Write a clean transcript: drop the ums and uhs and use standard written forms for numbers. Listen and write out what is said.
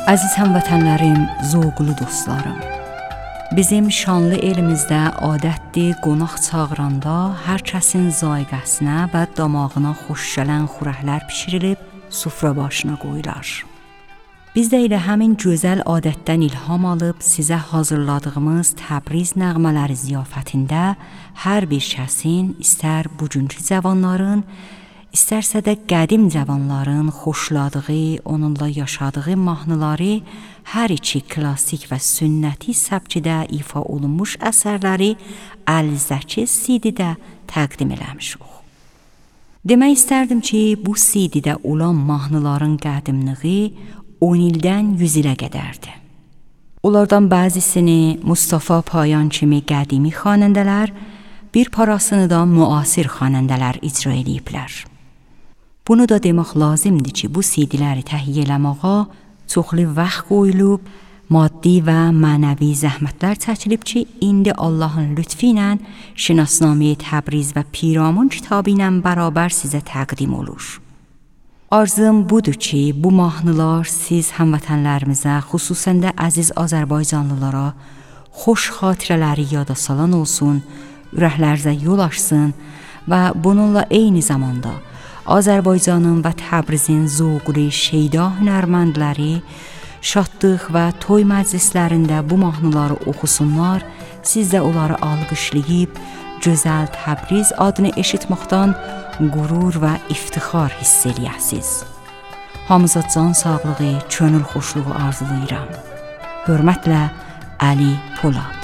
Əziz həmvətənlərim, zövqlü dostlarım. Bizim şanlı elimizdə adətdir qonaq çağıranda hər kəsin zaiqəsinə və damağına xoş gələn xörəklər bişirilib sufra başına qoyular. Biz də elə həmin gözəl adətdən ilham alıb sizə hazırladığımız Təbriz nəğmələri ziyafətində hər bir kəsin, istər bugünkü cavanların, İstərsə də qədim cavanların xoşladığı, onunla yaşadığı mahnıları, hər iki klassik və sünnəti səbkidə ifa olunmuş əsərləri əlizdəki CD-də təqdim eləmişik. Demək istərdim ki, bu CD-də olan mahnıların qədimliyi 10 ildən 100 ilə qədərdir. Onlardan bəzisini Mustafa Payan kimi qədimi xanəndələr, bir parasını da müasir xanəndələr icra ediblər. Bunu da demək lazımdır ki, bu CD-ləri təhiyyə eləməyə çoxlu vaxt qoyulub, maddi və mənəvi zəhmətlər çəkilib ki, indi Allahın lütfi ilə Şinasnameyi Təbriz və Piramun kitabı ilə bərabər sizə təqdim olur. Arzum budur ki, bu mahnılar siz həmvətənlərimizə, xüsusən də əziz Azərbaycanlılara xoş xatirələri yada salan olsun, ürəklərinizə yol açsın və bununla eyni zamanda Azərbaycanın və Təbrizin zövqli, şeyda hünərməndləri şadlıq və toy məclislərində bu mahnıları oxusunlar, siz də onları alqışlayıb, gözəl Təbriz adını eşitməkdən qürur və iftixar hiss eləyəsiniz. Hamıza can sağlığı, könül xoşluğu arzulayıram. Hörmətlə, Əli Polad.